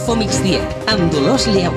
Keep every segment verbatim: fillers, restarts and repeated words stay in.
Infomigdia, amb Dolors Lleu.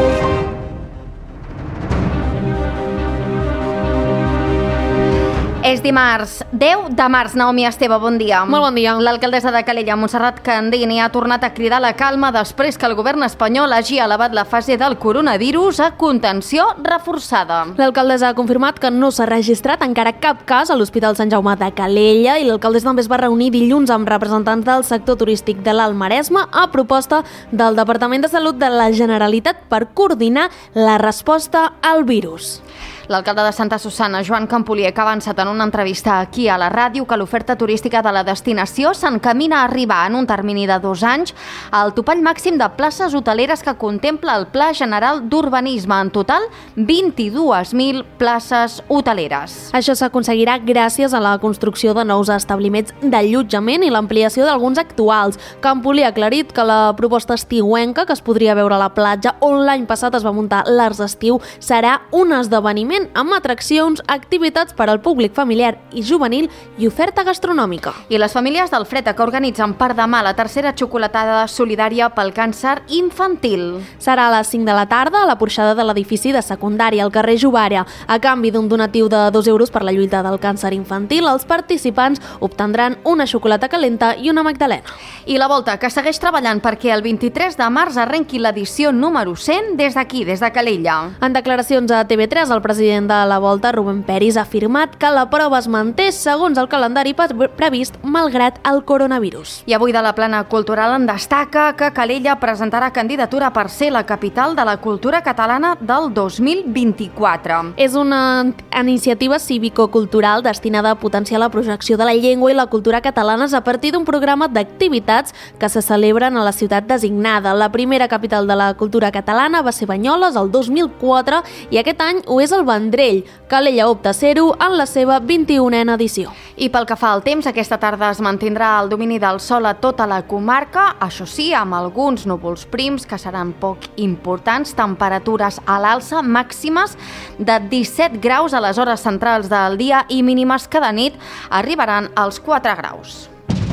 És dimarts deu de març. Naomi Esteve, bon dia. Molt bon dia. L'alcaldessa de Calella, Montserrat Candini, ha tornat a cridar la calma després que el govern espanyol hagi elevat la fase del coronavirus a contenció reforçada. L'alcaldessa ha confirmat que no s'ha registrat encara cap cas a l'Hospital Sant Jaume de Calella i l'alcaldessa també es va reunir dilluns amb representants del sector turístic de l'Alt Maresme a proposta del Departament de Salut de la Generalitat per coordinar la resposta al virus. L'alcalde de Santa Susanna, Joan Campolier, que ha avançat en una entrevista aquí a la ràdio que l'oferta turística de la destinació s'encamina a arribar en un termini de dos anys al topall màxim de places hoteleres que contempla el Pla General d'Urbanisme. En total, vint-i-dues mil places hoteleres. Això s'aconseguirà gràcies a la construcció de nous establiments d'allotjament i l'ampliació d'alguns actuals. Campolier ha aclarit que la proposta estiuenca, que es podria veure a la platja on l'any passat es va muntar l'Arts d'Estiu, serà un esdeveniment amb atraccions, activitats per al públic familiar i juvenil i oferta gastronòmica. I les famílies del Freta, que organitzen per demà la tercera xocolatada solidària pel càncer infantil. Serà a les cinc de la tarda a la porxada de l'edifici de secundària al carrer Jovària. A canvi d'un donatiu de dos euros per la lluita del càncer infantil, els participants obtindran una xocolata calenta i una magdalena. I la Volta, que segueix treballant perquè el vint-i-tres de març arrenqui l'edició número cent des d'aquí, des de Calella. En declaracions a T V tres, el president de la Volta, Rubén Peris, ha afirmat que la prova es manté segons el calendari previst malgrat el coronavirus. I avui de la plana cultural en destaca que Calella presentarà candidatura per ser la capital de la cultura catalana del dos mil vint-i-quatre. És una iniciativa cívico-cultural destinada a potenciar la projecció de la llengua i la cultura catalanes a partir d'un programa d'activitats que se celebren a la ciutat designada. La primera capital de la cultura catalana va ser Banyoles el dos mil quatre i aquest any ho és el Vendrell. Calella opta a ser-ho en la seva vint-i-unena edició. I pel que fa al temps, aquesta tarda es mantindrà el domini del sol a tota la comarca, això sí, amb alguns núvols prims que seran poc importants, temperatures a l'alça màximes de disset graus a les hores centrals del dia i mínimes que de nit arribaran als quatre graus.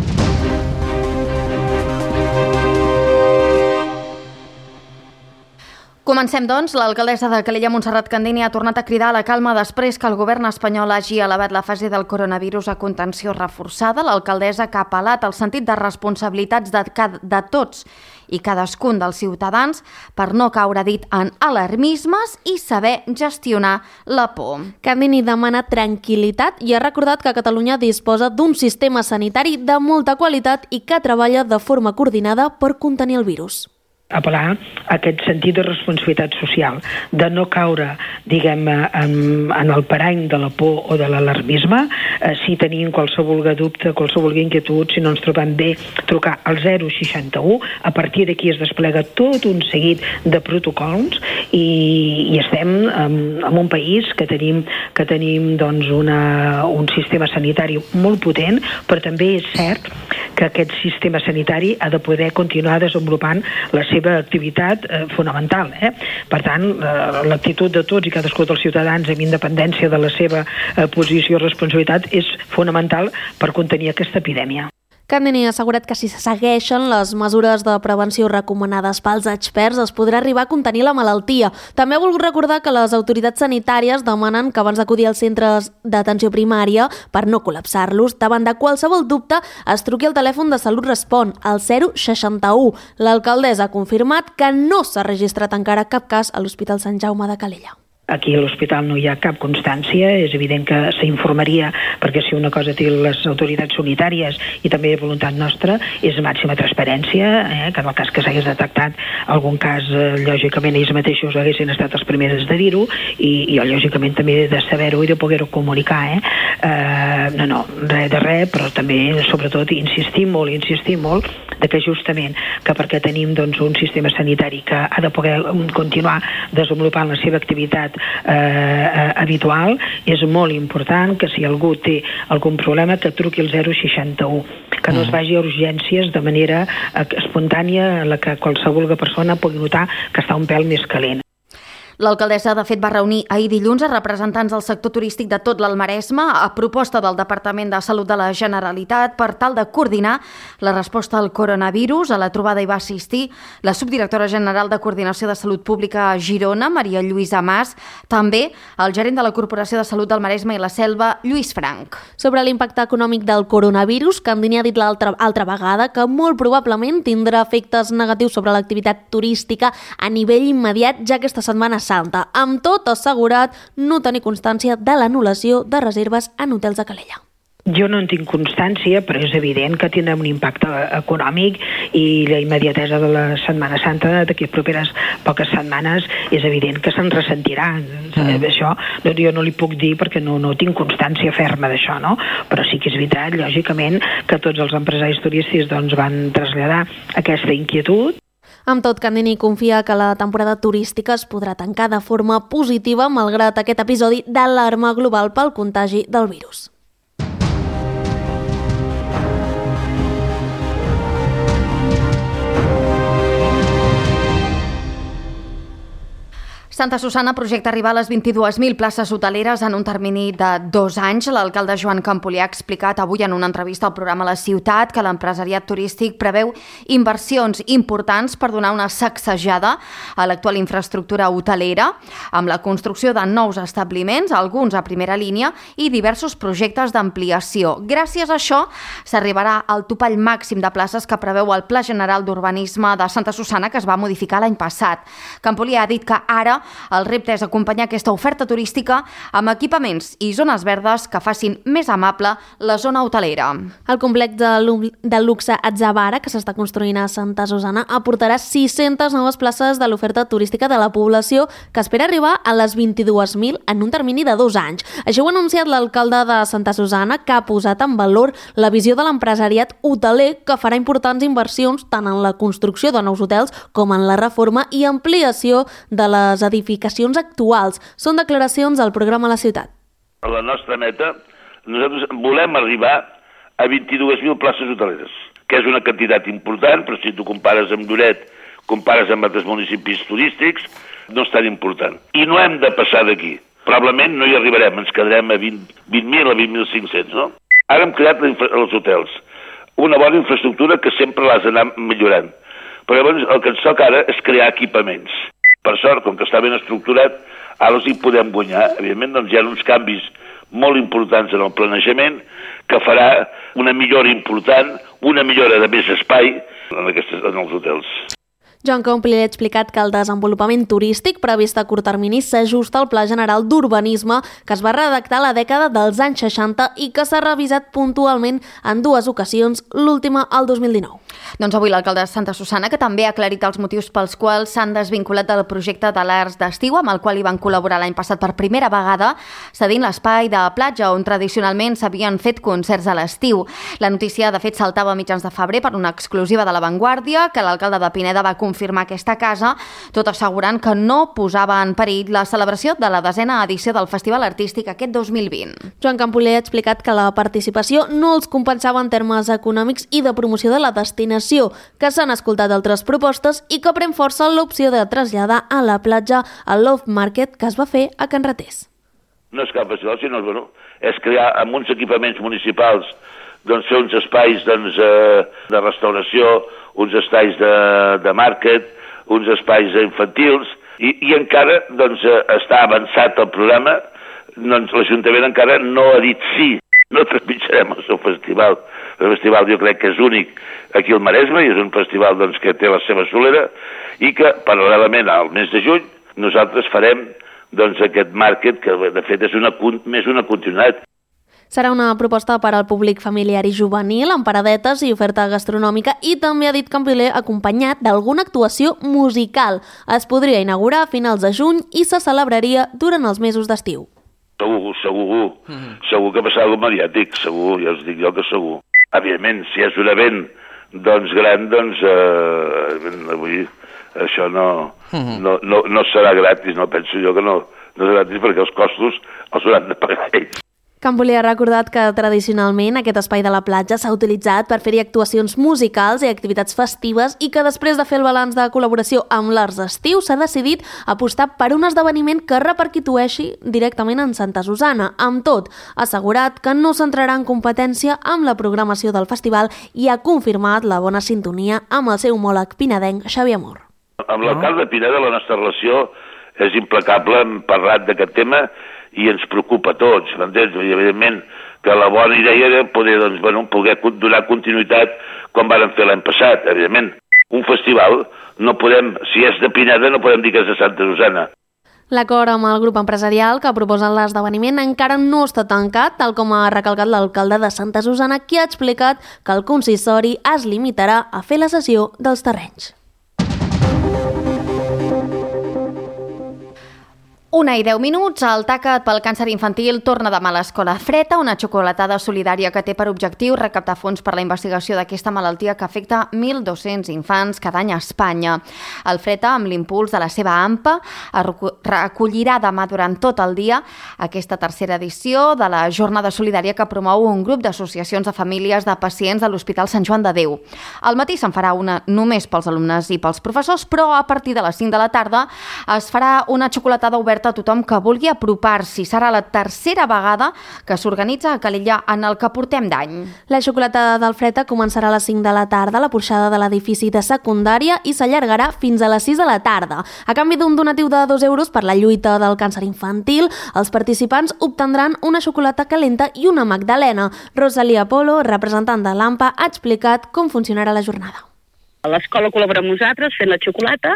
Comencem, doncs. L'alcaldessa de Calella, Montserrat Candini, ha tornat a cridar a la calma després que el govern espanyol hagi elevat la fase del coronavirus a contenció reforçada. L'alcaldessa, que ha apel·lat al sentit de responsabilitats de, de tots i cadascun dels ciutadans per no caure dit en alarmismes i saber gestionar la por. Candini demana tranquil·litat i ha recordat que Catalunya disposa d'un sistema sanitari de molta qualitat i que treballa de forma coordinada per contenir el virus. Apel·lar a aquest sentit de responsabilitat social, de no caure, diguem, en, en el parany de la por o de l'alarmisme. Eh, si tenim qualsevol dubte, qualsevol inquietud, si no ens trobem bé, trucar al zero seixanta u. A partir d'aquí es desplega tot un seguit de protocols i, i estem en, en un país que tenim, que tenim doncs, una, un sistema sanitari molt potent, però també és cert que aquest sistema sanitari ha de poder continuar desenvolupant la seva activitat eh, fonamental. Eh? Per tant, eh, l'actitud de tots i cadascú dels ciutadans amb independència de la seva eh, posició i responsabilitat és fonamental per contenir aquesta epidèmia. Candini ha assegurat que si se segueixen les mesures de prevenció recomanades pels experts es podrà arribar a contenir la malaltia. També ha volgut recordar que les autoritats sanitàries demanen que abans d'acudir als centres d'atenció primària per no col·lapsar-los, davant de qualsevol dubte es truqui al telèfon de Salut Respon, al zero seixanta u. L'alcaldessa ha confirmat que no s'ha registrat encara cap cas a l'Hospital Sant Jaume de Calella. Aquí a l'hospital no hi ha cap constància, és evident que s'informaria, perquè si una cosa té les autoritats sanitàries i també voluntat nostra, és màxima transparència, eh, que en el cas que s'hagués detectat algun cas, eh, lògicament ells mateixos haguessin estat els primers de dir-ho i, i lògicament també de saber-ho i de poder-ho comunicar. Eh? Eh, no, no, res de res, però també, sobretot, insistim molt, insistim molt, de que justament que perquè tenim doncs, un sistema sanitari que ha de poder continuar desenvolupant la seva activitat Eh, habitual, és molt important que si algú té algun problema que truqui al zero seixanta u, que no es vagi a urgències de manera espontània en la que qualsevol persona pugui notar que està un pèl més calent. L'alcaldessa, de fet, va reunir ahir dilluns a representants del sector turístic de tot l'Alt-Maresme a proposta del Departament de Salut de la Generalitat per tal de coordinar la resposta al coronavirus. A la trobada hi va assistir la subdirectora general de Coordinació de Salut Pública a Girona, Maria Lluïsa Mas, també el gerent de la Corporació de Salut del Maresme i la Selva, Lluís Frank. Sobre l'impacte econòmic del coronavirus, Candini ha dit l'altra altra vegada que molt probablement tindrà efectes negatius sobre l'activitat turística a nivell immediat ja aquesta setmana santa. Amb tot, assegurat no tenir constància de l'anul·lació de reserves en hotels de Calella. Jo no en tinc constància, però és evident que tindrà un impacte econòmic i la immediatesa de la Setmana Santa d'aquí a properes poques setmanes és evident que se'n ressentirà. Mm. Això doncs jo no li puc dir perquè no, no tinc constància ferma d'això, no? Però sí que és veritat, lògicament, que tots els empresaris turístics doncs, van traslladar aquesta inquietud. Amb tot, Candini confia que la temporada turística es podrà tancar de forma positiva malgrat aquest episodi d'alarma global pel contagi del virus. Santa Susanna projecta arribar a les vint-i-dues mil places hoteleres en un termini de dos anys. L'alcalde Joan Campolià ha explicat avui en una entrevista al programa La Ciutat que l'empresariat turístic preveu inversions importants per donar una sacsejada a l'actual infraestructura hotelera, amb la construcció de nous establiments, alguns a primera línia, i diversos projectes d'ampliació. Gràcies a això s'arribarà al topall màxim de places que preveu el Pla General d'Urbanisme de Santa Susanna, que es va modificar l'any passat. Campolià ha dit que ara el repte és acompanyar aquesta oferta turística amb equipaments i zones verdes que facin més amable la zona hotelera. El complex de luxe Atzavara, que s'està construint a Santa Susanna, aportarà sis-centes noves places de l'oferta turística de la població, que espera arribar a les vint-i-dues mil en un termini de dos anys. Això ho ha anunciat l'alcalde de Santa Susanna, que ha posat en valor la visió de l'empresariat hoteler, que farà importants inversions tant en la construcció de nous hotels com en la reforma i ampliació de les edificacions actuals. Són declaracions al programa La Ciutat. La nostra meta, nosaltres volem arribar a vint-i-dues mil places hoteleres, que és una quantitat important, però si tu compares amb Lloret, compares amb altres municipis turístics, no és tan important. I no hem de passar d'aquí. Probablement no hi arribarem, ens quedarem a vint mil, a vint mil cinc-cents, no? Ara hem creat els hotels, una bona infraestructura que sempre l'has d'anar millorant. Però llavors el que ens toca ara és crear equipaments. Per sort, com que està ben estructurat, ara els hi podem guanyar. Evidentment, doncs, hi ha uns canvis molt importants en el planejament que farà una millora important, una millora de més espai en, aquestes, en els hotels. Joan Campolià ha explicat que el desenvolupament turístic previst a curt termini s'ajusta al Pla General d'Urbanisme que es va redactar a la dècada dels anys seixanta i que s'ha revisat puntualment en dues ocasions, l'última al dos mil dinou. Doncs avui l'alcalde de Santa Susanna, que també ha aclarit els motius pels quals s'han desvinculat del projecte de l'Arts d'Estiu, amb el qual hi van col·laborar l'any passat per primera vegada, cedint l'espai de platja on tradicionalment s'havien fet concerts a l'estiu. La notícia, de fet, saltava a mitjans de febrer per una exclusiva de La Vanguardia, que l'alcalde de Pineda va confirmar aquesta casa, tot assegurant que no posava en perill la celebració de la desena edició del Festival Artístic aquest dos mil vint. Joan Campolià ha explicat que la participació no els compensava en termes econòmics i de promoció de la destinació, que s'han escoltat altres propostes i que pren força l'opció de traslladar a la platja al Love Market que es va fer a Can Ratés. No és cap festival, sinó bueno, és crear amb uns equipaments municipals doncs, fer uns espais doncs, eh, de restauració, uns espais de, de market, uns espais infantils, i, i encara doncs, està avançat el programa, doncs l'Ajuntament encara no ha dit sí, no trepitjarem el seu festival. El festival jo crec que és únic aquí al Maresme, i és un festival doncs, que té la seva solera, i que paral·lelament al mes de juny nosaltres farem doncs, aquest market, que de fet és una, més una continuïtat. Serà una proposta per al públic familiar i juvenil, amb paradetes i oferta gastronòmica, i també ha dit Campolià acompanyat d'alguna actuació musical. Es podria inaugurar a finals de juny i se celebraria durant els mesos d'estiu. Segur, segur, mm. segur que passarà algo mediàtic, segur, ja us dic jo que segur. Evidentment, si és un event doncs, gran, doncs eh, avui això no, mm. no, no, no serà gratis, no penso jo que no, no serà gratis perquè els costos els hauran de pagar ells. Camp Oliver ha recordat que tradicionalment aquest espai de la platja s'ha utilitzat per fer-hi actuacions musicals i activitats festives i que després de fer el balanç de col·laboració amb l'Arts d'Estiu s'ha decidit apostar per un esdeveniment que repercuteixi directament en Santa Susanna. Amb tot, ha assegurat que no s'entrarà en competència amb la programació del festival i ha confirmat la bona sintonia amb el seu homòleg pinedenc Xavier Amor. Amb l'alcalde de Pineda la nostra relació és implacable, hem parlat d'aquest tema i ens preocupa a tots, m'entens? I evidentment que la bona idea era poder, doncs, bueno, poder donar continuïtat com vàrem fer l'any passat, evidentment. Un festival no podem, si és de Pineda no podem dir que és de Santa Susanna. L'acord amb el grup empresarial que proposa l'esdeveniment encara no està tancat, tal com ha recalcat l'alcalde de Santa Susanna, qui ha explicat que el consistori es limitarà a fer la cessió dels terrenys. Una i deu minuts, el Tacat pel càncer infantil torna demà a l'Escola Freta, una xocolatada solidària que té per objectiu recaptar fons per la investigació d'aquesta malaltia que afecta mil dos-cents infants cada any a Espanya. El Freta, amb l'impuls de la seva A M P A, recollirà demà durant tot el dia aquesta tercera edició de la jornada solidària que promou un grup d'associacions de famílies de pacients de l'Hospital Sant Joan de Déu. Al matí se'n farà una només pels alumnes i pels professors, però a partir de les cinc de la tarda es farà una xocolatada oberta a tothom que vulgui apropar-s'hi. Serà la tercera vegada que s'organitza a Calella en el que portem d'any. La xocolatada del Freta començarà a les cinc de la tarda a la porxada de l'edifici de secundària i s'allargarà fins a les sis de la tarda. A canvi d'un donatiu de dos euros per la lluita del càncer infantil, els participants obtindran una xocolata calenta i una magdalena. Rosalia Polo, representant de l'A M P A, ha explicat com funcionarà la jornada. L'escola col·labora amb nosaltres fent la xocolata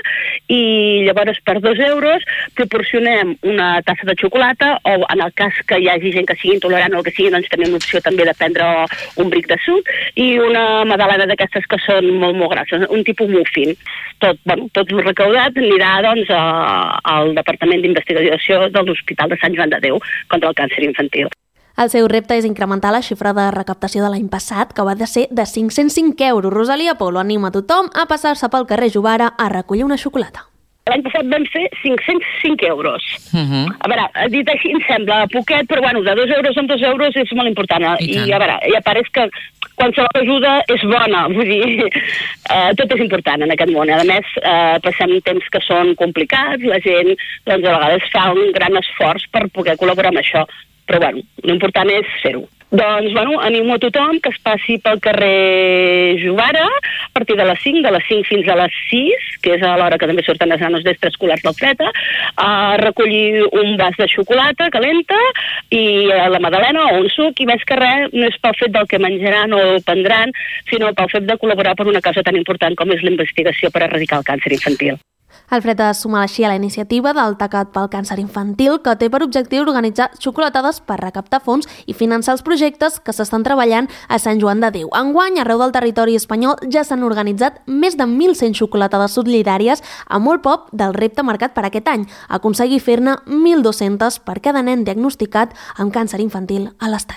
i llavors per dos euros proporcionem una tassa de xocolata o en el cas que hi hagi gent que sigui intolerant o el que sigui, doncs tenim l'opció també de prendre un bric de suc i una magdalena d'aquestes que són molt, molt grasses, un tipus muffin. Tot, bueno, tot el recaudat anirà doncs, a, al Departament d'Investigació de l'Hospital de Sant Joan de Déu contra el càncer infantil. El seu repte és incrementar la xifra de recaptació de l'any passat, que va de ser de cinc-cents cinc euros. Rosalia Polo anima a tothom a passar-se pel carrer Jovara a recollir una xocolata. L'any passat vam fer cinc-cents cinc euros. Uh-huh. A veure, dit així em sembla poquet, però bueno, de dos euros en dos euros és molt important. I, I a veure, i a part és que qualsevol ajuda és bona, vull dir, eh, tot és important en aquest món. A més, eh, passem temps que són complicats, la gent doncs, a vegades fa un gran esforç per poder col·laborar amb això. Però, bueno, l'important és fer-ho. Doncs, bueno, animo a tothom que es passi pel carrer Jovara a partir de les cinc, de les cinc fins a les sis, que és a l'hora que també surten les nanos d'extraescolars del Freta, a recollir un vas de xocolata calenta i la magdalena o un suc, i més que res no és pel fet del que menjaran o prendran, sinó pel fet de col·laborar per una causa tan important com és la investigació per erradicar el càncer infantil. El Freta es suma així a la iniciativa del Tacat pel càncer infantil, que té per objectiu organitzar xocolatades per recaptar fons i finançar els projectes que s'estan treballant a Sant Joan de Déu. Enguany, arreu del territori espanyol ja s'han organitzat més de mil cent xocolatades solidàries a molt poc del repte marcat per aquest any, aconseguir fer-ne mil dos-centes per cada nen diagnosticat amb càncer infantil a l'Estat.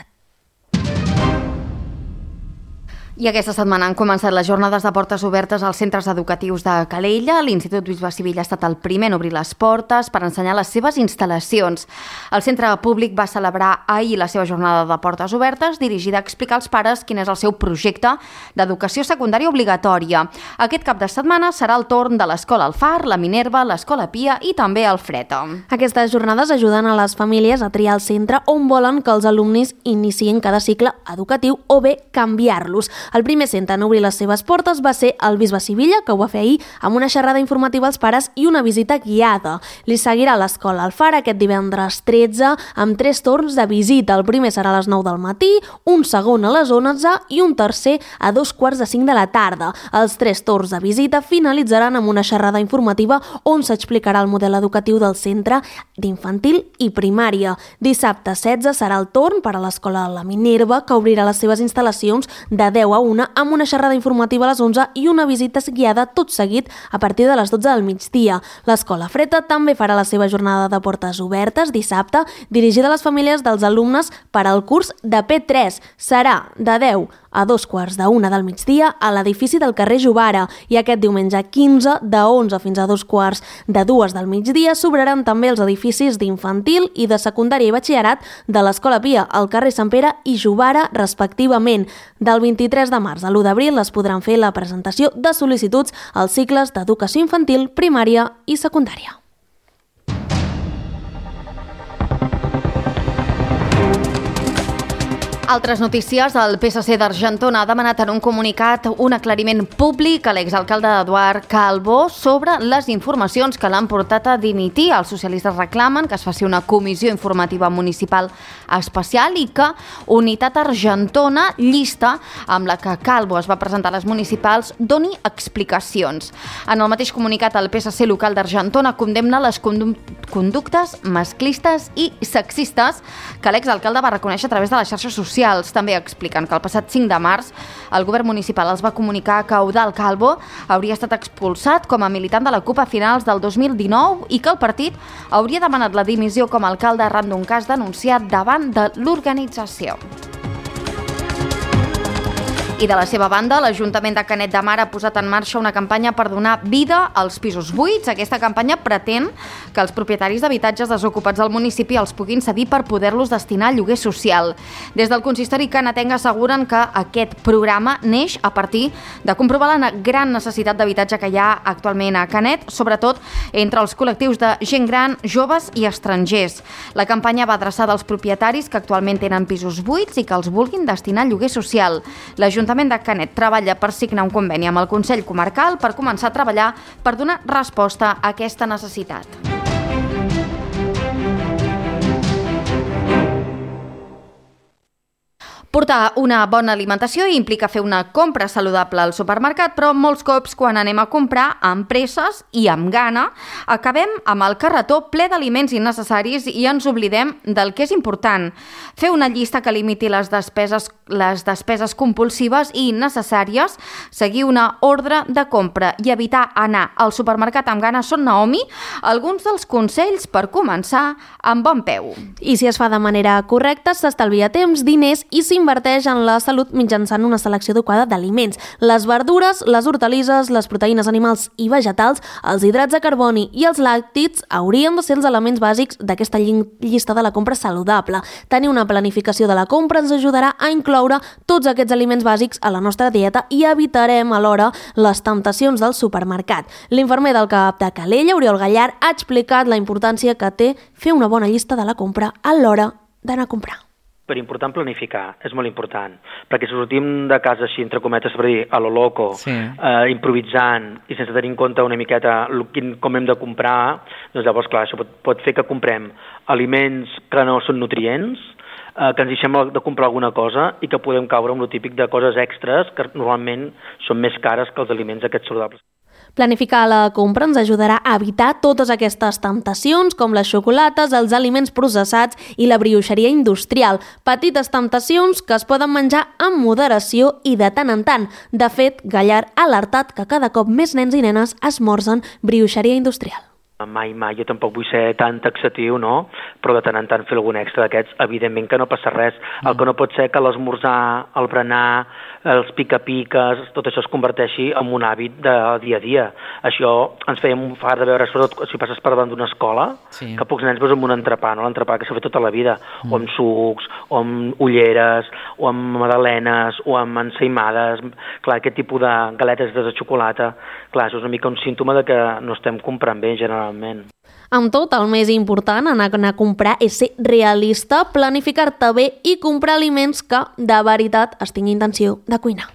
I aquesta setmana han començat les jornades de portes obertes als centres educatius de Calella. L'Institut Bisbe Civil ha estat el primer en obrir les portes per ensenyar les seves instal·lacions. El centre públic va celebrar ahir la seva jornada de portes obertes dirigida a explicar als pares quin és el seu projecte d'educació secundària obligatòria. Aquest cap de setmana serà el torn de l'Escola Alfar, la Minerva, l'Escola Pia i també el Freta. Aquestes jornades ajuden a les famílies a triar el centre on volen que els alumnes iniciïn cada cicle educatiu o bé canviar-los. El primer centre en obrir les seves portes va ser el Bisbe Sivilla, que ho va fer ahir amb una xerrada informativa als pares i una visita guiada. Li seguirà l'Escola Alfar aquest divendres tretze amb tres torns de visita. El primer serà a les nou del matí, un segon a les onze i un tercer a dos quarts de cinc de la tarda. Els tres torns de visita finalitzaran amb una xerrada informativa on s'explicarà el model educatiu del centre d'infantil i primària. Dissabte setze serà el torn per a l'Escola La Minerva, que obrirà les seves instal·lacions de deu a una amb una xerrada informativa a les onze i una visita guiada tot seguit a partir de les dotze del migdia. L'Escola Freta també farà la seva jornada de portes obertes dissabte, dirigida a les famílies dels alumnes per al curs de P tres. Serà de deu a dos quarts de una del migdia a l'edifici del carrer Jovara i aquest diumenge quinze de onze fins a dos quarts de dues del migdia s'obriran també els edificis d'infantil i de secundària i batxillerat de l'Escola Pia al carrer Sant Pere i Jovara respectivament. Del vint-i-tres de març a l'u d'abril es podran fer la presentació de sol·licituds als cicles d'educació infantil, primària i secundària. Altres notícies, el P S C d'Argentona ha demanat en un comunicat un aclariment públic a l'exalcalde Eduard Calvo sobre les informacions que l'han portat a dimitir. Els socialistes reclamen que es faci una comissió informativa municipal especial i que Unitat Argentona, llista amb la que Calvo es va presentar a les municipals, doni explicacions. En el mateix comunicat, el P S C local d'Argentona condemna les conductes masclistes i sexistes que l'exalcalde va reconèixer a través de les xarxes socials. També expliquen que el passat cinc de març el govern municipal els va comunicar que Eudald Calvo hauria estat expulsat com a militant de la CUP a finals del dos mil dinou i que el partit hauria demanat la dimissió com a alcalde arran d'un cas denunciat davant de l'organització. I de la seva banda, l'Ajuntament de Canet de Mar ha posat en marxa una campanya per donar vida als pisos buits. Aquesta campanya pretén que els propietaris d'habitatges desocupats del municipi els puguin cedir per poder-los destinar a lloguer social. Des del consistori canetenc asseguren que aquest programa neix a partir de comprovar la gran necessitat d'habitatge que hi ha actualment a Canet, sobretot entre els col·lectius de gent gran, joves i estrangers. La campanya va adreçada als propietaris que actualment tenen pisos buits i que els vulguin destinar a lloguer social. L'Ajuntament L'Ajuntament de Canet treballa per signar un conveni amb el Consell Comarcal per començar a treballar per donar resposta a aquesta necessitat. Portar una bona alimentació implica fer una compra saludable al supermercat, però molts cops quan anem a comprar amb presses i amb gana, acabem amb el carretó ple d'aliments innecessaris i ens oblidem del que és important. Fer una llista que limiti les despeses, les despeses compulsives i innecessàries, seguir una ordre de compra i evitar anar al supermercat amb gana són, Naomi, alguns dels consells per començar amb bon peu. I si es fa de manera correcta, s'estalvia temps, diners i s'inverteix en la salut mitjançant una selecció adequada d'aliments. Les verdures, les hortalisses, les proteïnes animals i vegetals, els hidrats de carboni i els làctics haurien de ser els elements bàsics d'aquesta llista de la compra saludable. Tenir una planificació de la compra ens ajudarà a incloure tots aquests aliments bàsics a la nostra dieta i evitarem alhora les temptacions del supermercat. L'infermer del C A P de Calella, Oriol Gallar, ha explicat la importància que té fer una bona llista de la compra a l'hora d'anar a comprar. Per important planificar, és molt important, perquè si sortim de casa així, entre cometes, per dir, a lo loco, sí. eh, improvisant i sense tenir en compte una miqueta quin, com hem de comprar, doncs llavors, clar, això pot, pot fer que comprem aliments que no són nutrients, eh, que ens deixem de comprar alguna cosa i que podem caure amb el típic de coses extres que normalment són més cares que els aliments aquests saludables. Planificar la compra ens ajudarà a evitar totes aquestes temptacions com les xocolates, els aliments processats i la brioixeria industrial. Petites temptacions que es poden menjar amb moderació i de tant en tant. De fet, Gallar ha alertat que cada cop més nens i nenes esmorzen brioixeria industrial. Mai, mai, jo tampoc vull ser tan taxatiu, no? Però de tant en tant fer algun extra d'aquests, evidentment que no passa res. Mm. El que no pot ser que l'esmorzar, el berenar, els pica-piques, tot això es converteixi en un hàbit de dia a dia. Això ens fèiem un far de veure, sobretot si passes per davant d'una escola, sí. que pocs nens veus amb un entrepà, no? L'entrepà que s'ha fet tota la vida, mm. o amb sucs, o amb ulleres, o amb magdalenes, o amb ensaïmades, clar, aquest tipus de galetes de xocolata, clar, això és una mica un símptoma de que no estem comprant bé, generalment. Amb tot, el més important en anar a comprar és ser realista, planificar-te bé i comprar aliments que, de veritat, es tingui intenció de cuinar.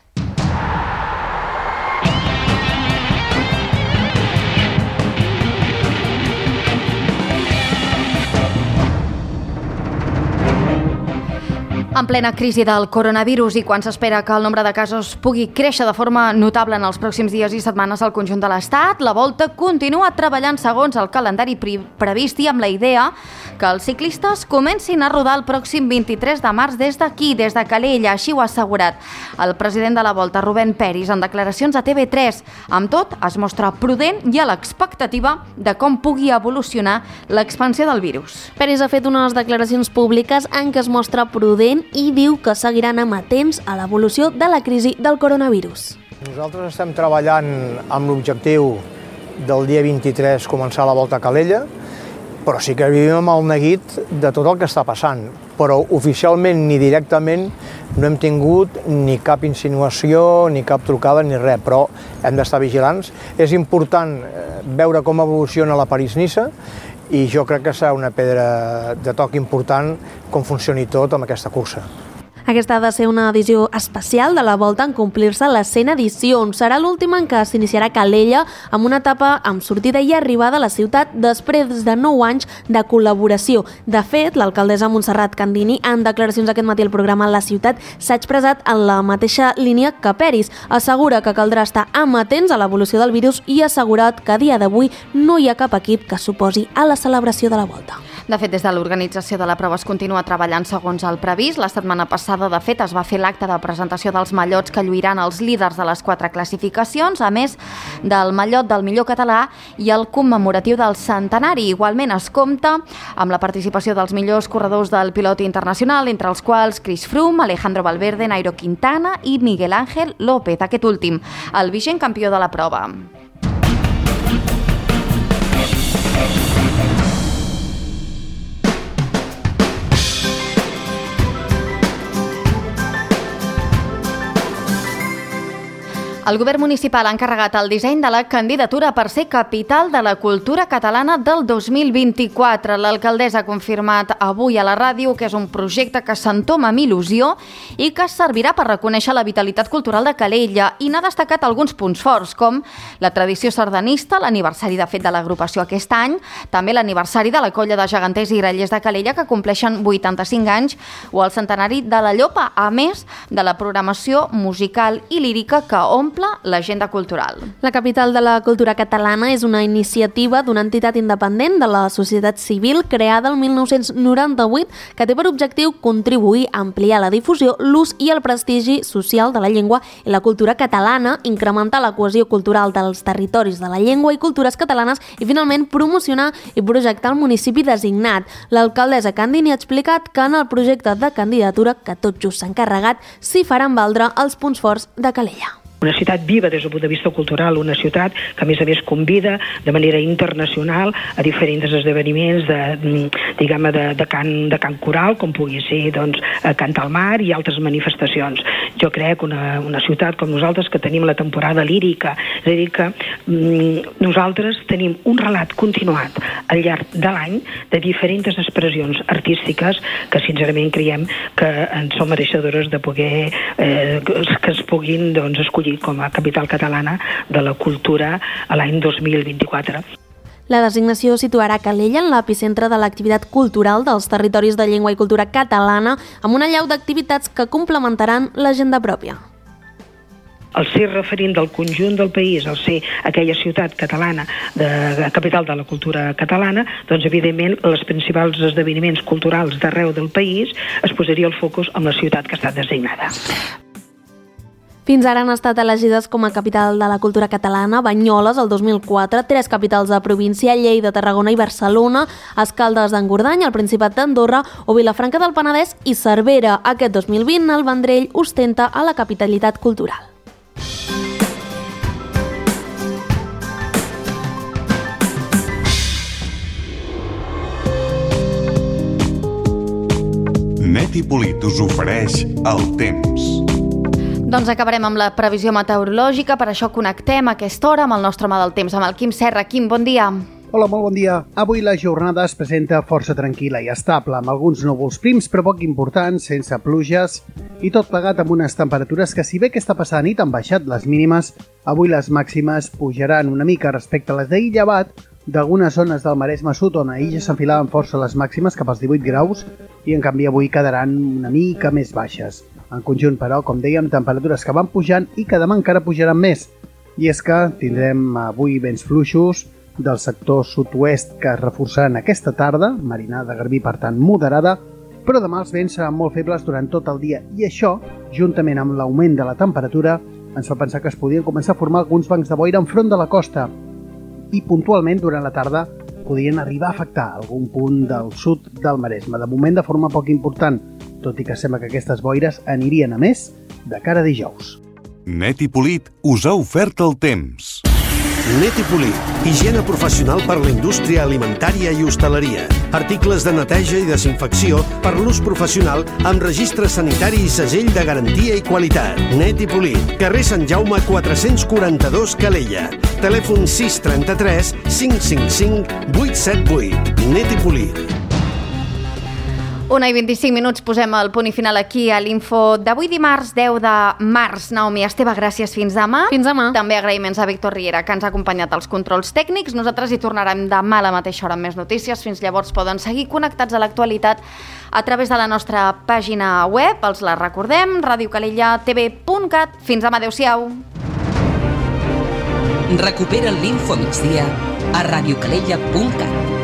En plena crisi del coronavirus i quan s'espera que el nombre de casos pugui créixer de forma notable en els pròxims dies i setmanes al conjunt de l'Estat, la Volta continua treballant segons el calendari previst i amb la idea que els ciclistes comencin a rodar el pròxim vint-i-tres de març des d'aquí, des de Calella. Així ho ha assegurat el president de la Volta, Rubén Peris, en declaracions a T V tres. Amb tot, es mostra prudent i a l'expectativa de com pugui evolucionar l'expansió del virus. Peris ha fet unes declaracions públiques en què es mostra prudent i diu que seguiran amatents a l'evolució de la crisi del coronavirus. Nosaltres estem treballant amb l'objectiu del dia vint-i-tres començar la volta a Calella, però sí que vivim amb el neguit de tot el que està passant. Però oficialment ni directament no hem tingut ni cap insinuació, ni cap trucada, ni res, però hem d'estar vigilants. És important veure com evoluciona la París-Niça i jo crec que serà una pedra de toc important com funcioni tot amb aquesta cursa. Aquesta ha de ser una edició especial de la Volta en complir-se les cent edicions. Serà l'última en què s'iniciarà Calella amb una etapa amb sortida i arribada a la ciutat després de nou anys de col·laboració. De fet, l'alcaldessa Montserrat Candini, en declaracions aquest matí al programa La Ciutat, s'ha expressat en la mateixa línia que Peris. Assegura que caldrà estar amatents a l'evolució del virus i ha assegurat que a dia d'avui no hi ha cap equip que s'oposi a la celebració de la Volta. De fet, des de l'organització de la prova es continua treballant segons el previst. La setmana passada, de fet, es va fer l'acte de presentació dels mallots que lluiran els líders de les quatre classificacions, a més del mallot del millor català i el commemoratiu del centenari. Igualment es compta amb la participació dels millors corredors del pilot internacional, entre els quals Chris Froome, Alejandro Valverde, Nairo Quintana i Miguel Ángel López, aquest últim, el vigent campió de la prova. El govern municipal ha encarregat el disseny de la candidatura per ser capital de la cultura catalana del dos mil vint-i-quatre. L'alcaldessa ha confirmat avui a la ràdio que és un projecte que s'entoma amb il·lusió i que servirà per reconèixer la vitalitat cultural de Calella, i n'ha destacat alguns punts forts, com la tradició sardanista, l'aniversari de fet de l'agrupació aquest any, també l'aniversari de la colla de geganters i grallers de Calella, que compleixen vuitanta-cinc anys, o el centenari de la Llopa, a més de la programació musical i lírica que omple l'agenda cultural. La capital de la cultura catalana és una iniciativa d'una entitat independent de la societat civil creada el mil nou-cents noranta-vuit que té per objectiu contribuir a ampliar la difusió, l'ús i el prestigi social de la llengua i la cultura catalana, incrementar la cohesió cultural dels territoris de la llengua i cultures catalanes i finalment promocionar i projectar el municipi designat. L'alcaldessa Candini ha explicat que en el projecte de candidatura que tot just s'ha encarregat s'hi faran valdre els punts forts de Calella. Una ciutat viva des del punt de vista cultural, una ciutat que a més a més convida de manera internacional a diferents esdeveniments de, diguem, de, de, cant, de cant coral, com pugui ser doncs, Cant al Mar i altres manifestacions. Jo crec que una, una ciutat com nosaltres, que tenim la temporada lírica, és a dir, que mm, nosaltres tenim un relat continuat al llarg de l'any de diferents expressions artístiques que sincerament creiem que en som mereixedores de poder eh, que es puguin doncs, escollir com a capital catalana de la cultura a l'any dos mil vint-i-quatre. La designació situarà Calella en l'epicentre de l'activitat cultural dels territoris de llengua i cultura catalana, amb una llau d'activitats que complementaran l'agenda pròpia. El ser referent del conjunt del país, el ser aquella ciutat catalana, de, de capital de la cultura catalana, doncs evidentment els principals esdeveniments culturals d'arreu del país es posaria el focus en la ciutat que ha estat designada. Fins ara han estat elegides com a capital de la cultura catalana Banyoles el dos mil quatre, tres capitals de província, Lleida, Tarragona i Barcelona, Escaldes d'Engordany, el Principat d'Andorra o Vilafranca del Penedès i Cervera. Aquest dos mil vint el Vendrell ostenta a la capitalitat cultural. Neti Polit us ofereix el temps. Doncs acabarem amb la previsió meteorològica, per això connectem a aquesta hora amb el nostre home del temps, amb el Quim Serra. Quim, bon dia. Hola, molt bon dia. Avui la jornada es presenta força tranquil·la i estable, amb alguns núvols prims però poc importants, sense pluges, i tot plegat amb unes temperatures que, si bé aquesta passada nit han baixat les mínimes, avui les màximes pujaran una mica respecte a les d'ahir, llevat d'algunes zones del Maresme Sud, on ahir ja s'enfilaven força les màximes cap als divuit graus, i en canvi avui quedaran una mica més baixes. En conjunt, però, com dèiem, temperatures que van pujant i que demà encara pujaran més. I és que tindrem avui vents fluixos del sector sud-oest que es reforçaran aquesta tarda, marinada de Garbí, per tant, moderada, però demà els vents seran molt febles durant tot el dia i això, juntament amb l'augment de la temperatura, ens fa pensar que es podien començar a formar alguns bancs de boira enfront de la costa i puntualment durant la tarda podrien arribar a afectar algun punt del sud del Maresme, de moment de forma poc important. tot i que sembla que aquestes boires anirien a més de cara a dijous. Net i Polit us ha ofert el temps. Net i Polit, higiene professional per la indústria alimentària i hostaleria. Articles de neteja i desinfecció per l'ús professional amb registre sanitari i segell de garantia i qualitat. Net i Polit, carrer Sant Jaume quatre-cents quaranta-dos, Calella. Telèfon sis trenta-tres cinc cinc cinc vuit set vuit. Net i Polit. Una i vint-i-cinc minuts, posem el punt i final aquí a l'info d'avui dimarts deu de març. Naomi Esteve, gràcies, fins demà. Fins demà. També agraïments a Víctor Riera, que ens ha acompanyat als controls tècnics. Nosaltres hi tornarem demà a la mateixa hora amb més notícies. Fins llavors poden seguir connectats a l'actualitat a través de la nostra pàgina web. Els la recordem, radio calella t v punt cat. Fins demà, adeu-siau. Recupera l'Info Migdia a radio calella punt cat.